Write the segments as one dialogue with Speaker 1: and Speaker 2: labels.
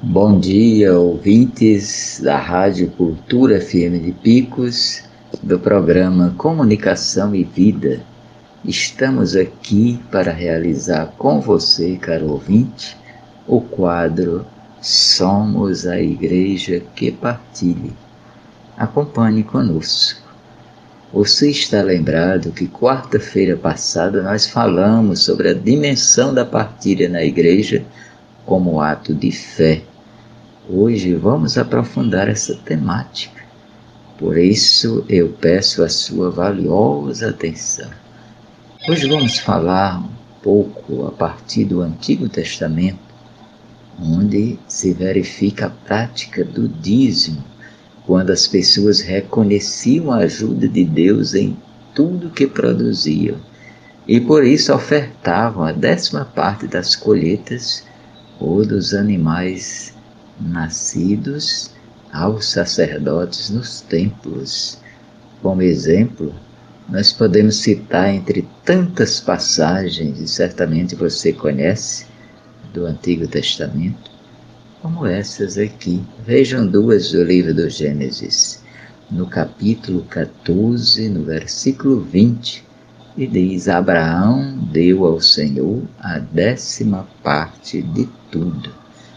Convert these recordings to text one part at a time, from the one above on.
Speaker 1: Bom dia, ouvintes da Rádio Cultura FM de Picos, do programa Comunicação e Vida. Estamos aqui para realizar com você, caro ouvinte, o quadro Somos a Igreja que Partilha. Acompanhe conosco. Você está lembrado que quarta-feira passada nós falamos sobre a dimensão da partilha na igreja como ato de fé. Hoje vamos aprofundar essa temática. Por isso eu peço a sua valiosa atenção. Hoje vamos falar um pouco a partir do Antigo Testamento, onde se verifica a prática do dízimo, quando as pessoas reconheciam a ajuda de Deus em tudo que produziam e por isso ofertavam a 10ª parte das colheitas ou dos animais nascidos aos sacerdotes nos templos. Como exemplo, nós podemos citar entre tantas passagens, e certamente você conhece, do Antigo Testamento, como essas aqui. Vejam duas do livro do Gênesis, no capítulo 14, no versículo 20, e diz: Abraão deu ao Senhor a 10ª parte de tudo,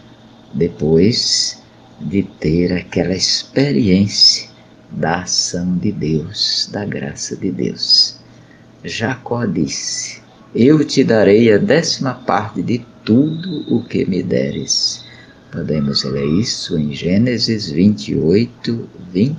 Speaker 1: depois de ter aquela experiência da ação de Deus, da graça de Deus. Jacó disse: eu te darei a 10ª parte de tudo o que me deres. Podemos ler isso em Gênesis 28,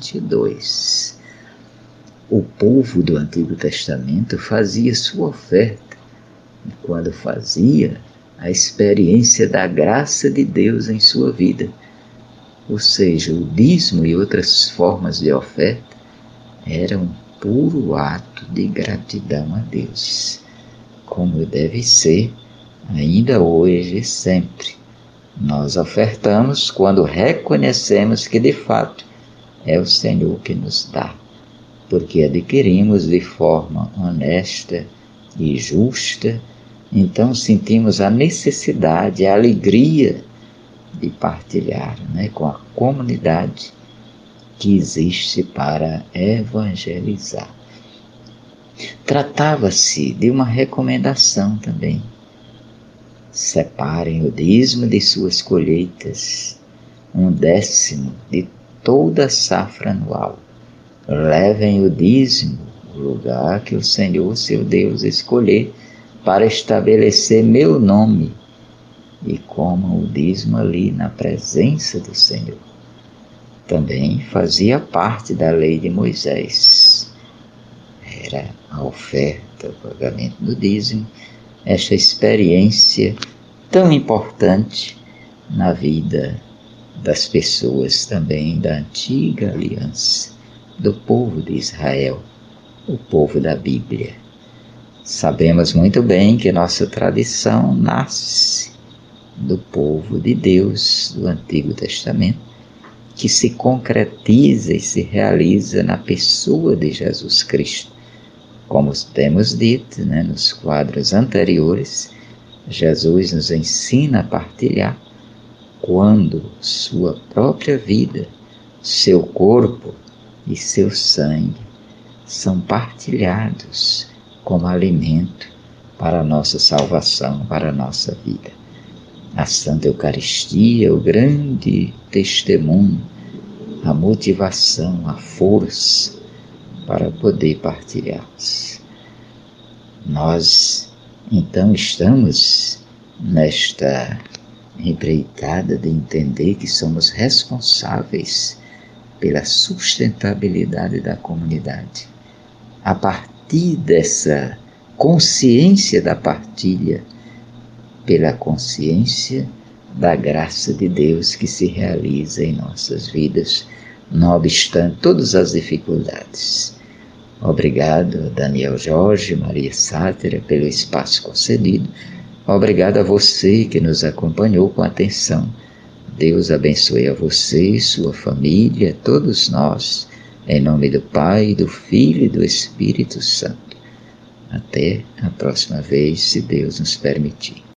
Speaker 1: 22. O povo do Antigo Testamento fazia sua oferta, e quando fazia, a experiência da graça de Deus em sua vida, ou seja, o dízimo e outras formas de oferta, era um puro ato de gratidão a Deus, como deve ser ainda hoje e sempre. Nós ofertamos quando reconhecemos que de fato é o Senhor que nos dá, porque adquirimos de forma honesta e justa, então sentimos a necessidade, a alegria de partilhar, com a comunidade que existe para evangelizar. Tratava-se de uma recomendação também. Separem o dízimo de suas colheitas, 1/10 de toda a safra anual. Levem o dízimo ao lugar que o Senhor, seu Deus, escolher para estabelecer meu nome, e comam o dízimo ali na presença do Senhor. Também fazia parte da lei de Moisés. Era a oferta, o pagamento do dízimo, esta experiência tão importante na vida das pessoas também da antiga aliança, do povo de Israel, o povo da Bíblia. Sabemos muito bem que nossa tradição nasce do povo de Deus do Antigo Testamento, que se concretiza e se realiza na pessoa de Jesus Cristo. Como temos dito, nos quadros anteriores, Jesus nos ensina a partilhar quando sua própria vida, seu corpo e seu sangue são partilhados como alimento para a nossa salvação, para a nossa vida. A Santa Eucaristia, o grande testemunho, a motivação, a força para poder partilhar-nos. Nós, então, estamos nesta empreitada de entender que somos responsáveis pela sustentabilidade da comunidade. A partir dessa consciência da partilha, pela consciência da graça de Deus que se realiza em nossas vidas, não obstante todas as dificuldades. Obrigado, Daniel Jorge, Maria Sátira, pelo espaço concedido. Obrigado a você que nos acompanhou com atenção. Deus abençoe a você, sua família, todos nós, em nome do Pai, do Filho e do Espírito Santo. Até a próxima vez, se Deus nos permitir.